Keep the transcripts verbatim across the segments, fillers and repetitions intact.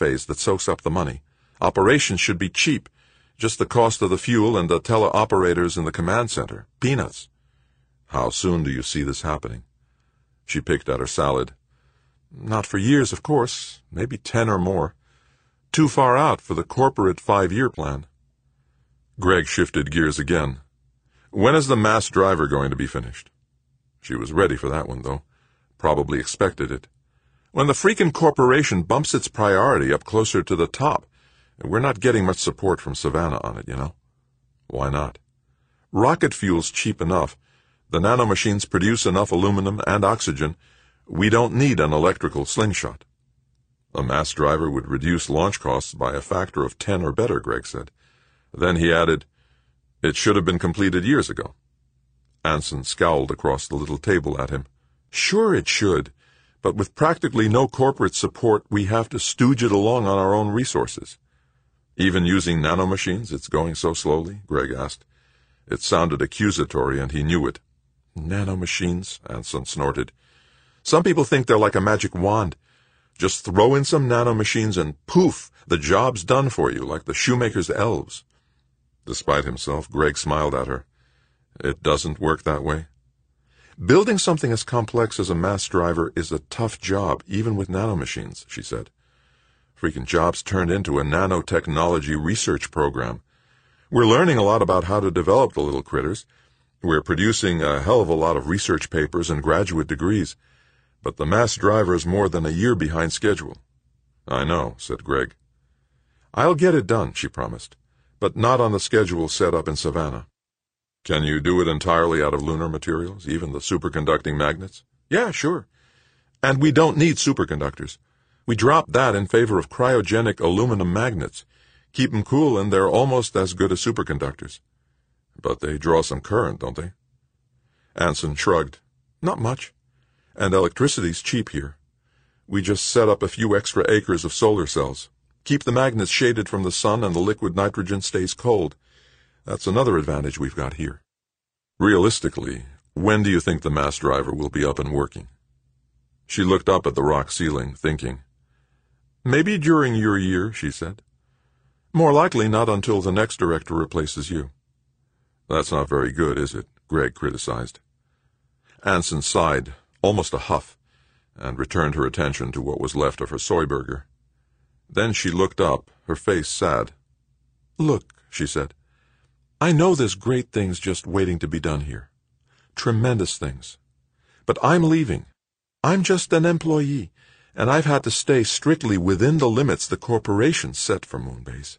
phase that soaks up the money. Operations should be cheap. Just the cost of the fuel and the teleoperators in the command center. Peanuts. How soon do you see this happening? She picked at her salad. Not for years, of course. Maybe ten or more. Too far out for the corporate five-year plan. Greg shifted gears again. When is the mass driver going to be finished? She was ready for that one, though. Probably expected it. When the freaking corporation bumps its priority up closer to the top, we're not getting much support from Savannah on it, you know. Why not? Rocket fuel's cheap enough. The nanomachines produce enough aluminum and oxygen. We don't need an electrical slingshot. A mass driver would reduce launch costs by a factor of ten or better, Greg said. Then he added, it should have been completed years ago. Anson scowled across the little table at him. Sure it should, but with practically no corporate support, we have to stooge it along on our own resources. Even using nanomachines, it's going so slowly? Greg asked. It sounded accusatory, and he knew it. Nanomachines, Anson snorted. Some people think they're like a magic wand. Just throw in some nanomachines and poof, the job's done for you, like the shoemaker's elves. Despite himself, Greg smiled at her. It doesn't work that way. Building something as complex as a mass driver is a tough job, even with nanomachines, she said. Freaking job's turned into a nanotechnology research program. We're learning a lot about how to develop the little critters. We're producing a hell of a lot of research papers and graduate degrees. But the mass driver's more than a year behind schedule. I know, said Greg. I'll get it done, she promised, but not on the schedule set up in Savannah. Can you do it entirely out of lunar materials, even the superconducting magnets? Yeah, sure. And we don't need superconductors. We dropped that in favor of cryogenic aluminum magnets. Keep them cool and they're almost as good as superconductors. But they draw some current, don't they? Anson shrugged. Not much. And electricity's cheap here. We just set up a few extra acres of solar cells. Keep the magnets shaded from the sun and the liquid nitrogen stays cold. That's another advantage we've got here. Realistically, when do you think the mass driver will be up and working? She looked up at the rock ceiling, thinking. Maybe during your year, she said. More likely not until the next director replaces you. That's not very good, is it? Greg criticized. Anson sighed, almost a huff, and returned her attention to what was left of her soy burger. Then she looked up, her face sad. Look, she said, I know there's great things just waiting to be done here. Tremendous things. But I'm leaving. I'm just an employee, and I've had to stay strictly within the limits the corporation set for Moonbase.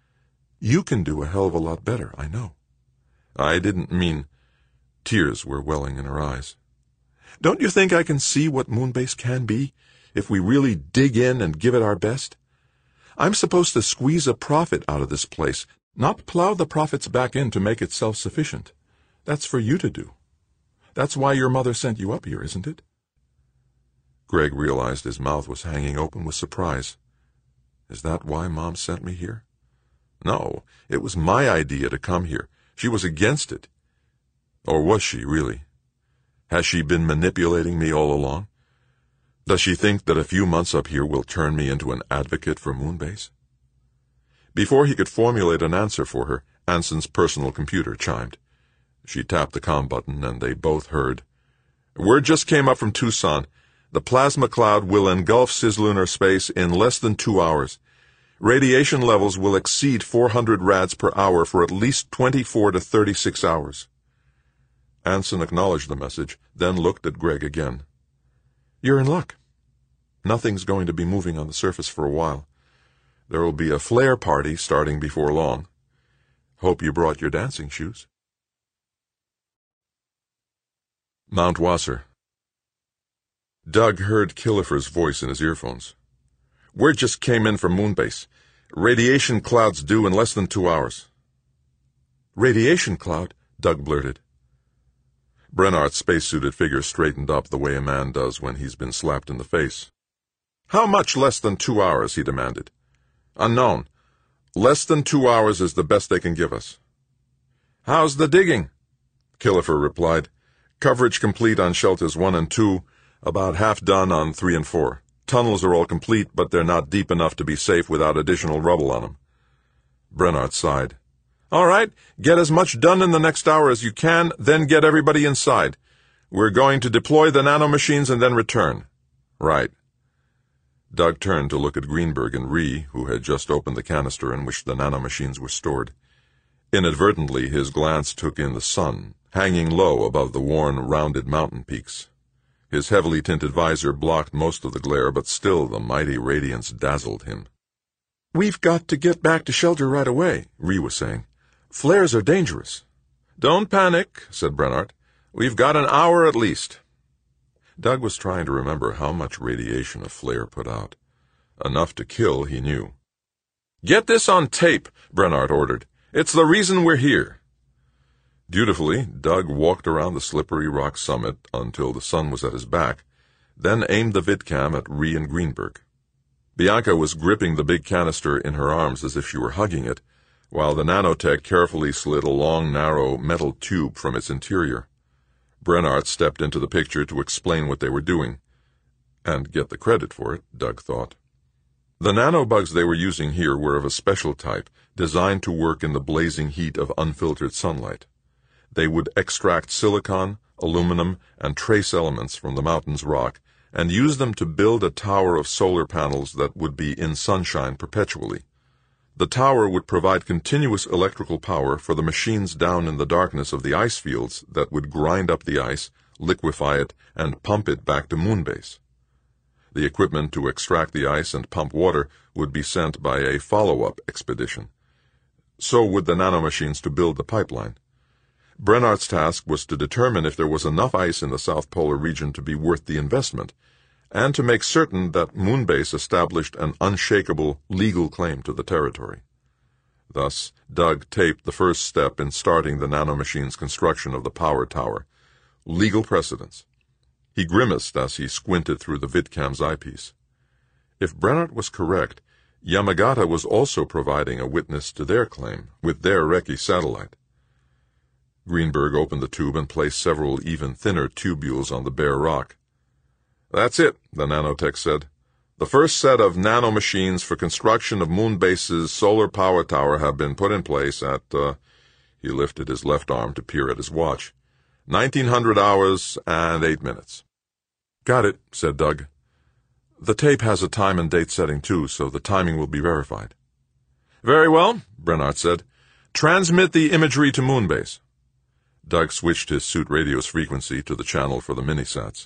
You can do a hell of a lot better, I know. I didn't mean... Tears were welling in her eyes. Don't you think I can see what Moonbase can be, if we really dig in and give it our best? I'm supposed to squeeze a profit out of this place, not plow the profits back in to make it self-sufficient. That's for you to do. That's why your mother sent you up here, isn't it? Greg realized his mouth was hanging open with surprise. Is that why Mom sent me here? No, it was my idea to come here. She was against it. Or was she, really? Has she been manipulating me all along? Does she think that a few months up here will turn me into an advocate for Moonbase? Before he could formulate an answer for her, Anson's personal computer chimed. She tapped the comm button, and they both heard. Word just came up from Tucson. The plasma cloud will engulf cislunar space in less than two hours. Radiation levels will exceed four hundred rads per hour for at least twenty-four to thirty-six hours. Anson acknowledged the message, then looked at Greg again. You're in luck. Nothing's going to be moving on the surface for a while. There will be a flare party starting before long. Hope you brought your dancing shoes. Mount Wasser. Doug heard Killefer's voice in his earphones. Word just came in from Moonbase. Radiation cloud's due in less than two hours. Radiation cloud? Doug blurted. Brennard's spacesuited figure straightened up the way a man does when he's been slapped in the face. How much less than two hours? He demanded. Unknown. Less than two hours is the best they can give us. How's the digging? Killefer replied. Coverage complete on shelters one and two, about half done on three and four. Tunnels are all complete, but they're not deep enough to be safe without additional rubble on them. Brennart sighed. All right, get as much done in the next hour as you can, then get everybody inside. We're going to deploy the nanomachines and then return. Right. Doug turned to look at Greenberg and Rhee, who had just opened the canister in which the nanomachines were stored. Inadvertently, his glance took in the sun, hanging low above the worn, rounded mountain peaks. His heavily tinted visor blocked most of the glare, but still the mighty radiance dazzled him. We've got to get back to shelter right away, Rhee was saying. Flares are dangerous. Don't panic, said Brennart. We've got an hour at least. Doug was trying to remember how much radiation a flare put out. Enough to kill, he knew. Get this on tape, Brennart ordered. It's the reason we're here. Dutifully, Doug walked around the slippery rock summit until the sun was at his back, then aimed the vidcam at Rhee and Greenberg. Bianca was gripping the big canister in her arms as if she were hugging it, while the nanotech carefully slid a long, narrow metal tube from its interior. Brennart stepped into the picture to explain what they were doing. And get the credit for it, Doug thought. The nanobugs they were using here were of a special type, designed to work in the blazing heat of unfiltered sunlight. They would extract silicon, aluminum, and trace elements from the mountain's rock and use them to build a tower of solar panels that would be in sunshine perpetually. The tower would provide continuous electrical power for the machines down in the darkness of the ice fields that would grind up the ice, liquefy it, and pump it back to Moonbase. The equipment to extract the ice and pump water would be sent by a follow-up expedition. So would the nanomachines to build the pipeline. Brennart's task was to determine if there was enough ice in the South Polar region to be worth the investment, and to make certain that Moonbase established an unshakable legal claim to the territory. Thus, Doug taped the first step in starting the nanomachine's construction of the power tower, legal precedence. He grimaced as he squinted through the vidcam's eyepiece. If Brennart was correct, Yamagata was also providing a witness to their claim, with their Reki satellite. Greenberg opened the tube and placed several even thinner tubules on the bare rock. That's it, the nanotech said. The first set of nanomachines for construction of Moonbase's solar power tower have been put in place at, uh, he lifted his left arm to peer at his watch, nineteen hundred hours and eight minutes. Got it, said Doug. The tape has a time and date setting too, so the timing will be verified. Very well, Brennart said. Transmit the imagery to Moonbase. Doug switched his suit radio's frequency to the channel for the minisats.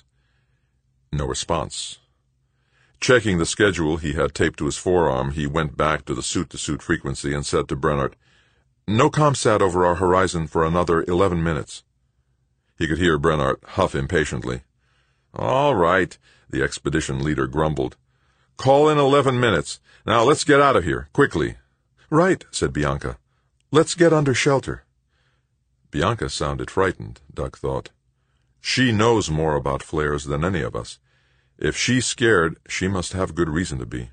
No response. Checking the schedule he had taped to his forearm, he went back to the suit-to-suit frequency and said to Brennart, No ComSat over our horizon for another eleven minutes. He could hear Brennart huff impatiently. All right, the expedition leader grumbled. Call in eleven minutes. Now let's get out of here, quickly. Right, said Bianca. Let's get under shelter. Bianca sounded frightened, Doug thought. She knows more about flares than any of us. If she's scared, she must have good reason to be.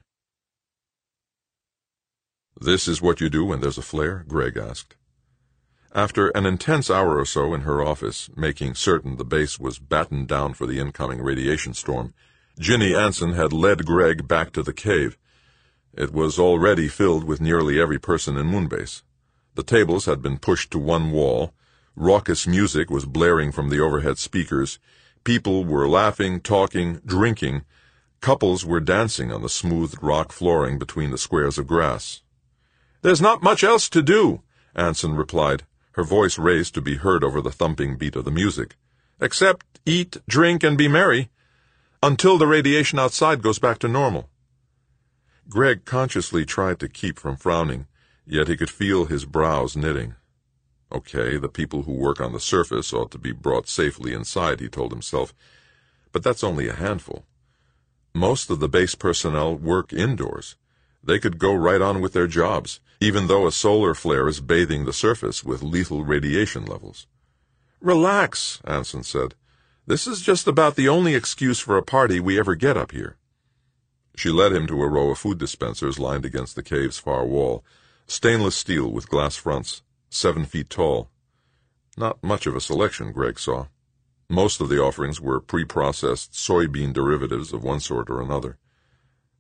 This is what you do when there's a flare? Greg asked. After an intense hour or so in her office, making certain the base was battened down for the incoming radiation storm, Ginny Anson had led Greg back to the cave. It was already filled with nearly every person in Moonbase. The tables had been pushed to one wall. Raucous music was blaring from the overhead speakers. People were laughing, talking, drinking. Couples were dancing on the smoothed rock flooring between the squares of grass. There's not much else to do, Anson replied, her voice raised to be heard over the thumping beat of the music. Except eat, drink, and be merry, until the radiation outside goes back to normal. Greg consciously tried to keep from frowning, yet he could feel his brows knitting. Okay, the people who work on the surface ought to be brought safely inside, he told himself, but that's only a handful. Most of the base personnel work indoors. They could go right on with their jobs, even though a solar flare is bathing the surface with lethal radiation levels. Relax, Anson said. This is just about the only excuse for a party we ever get up here. She led him to a row of food dispensers lined against the cave's far wall, stainless steel with glass fronts, seven feet tall. Not much of a selection, Greg saw. Most of the offerings were pre-processed soybean derivatives of one sort or another.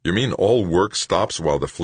You mean all work stops while the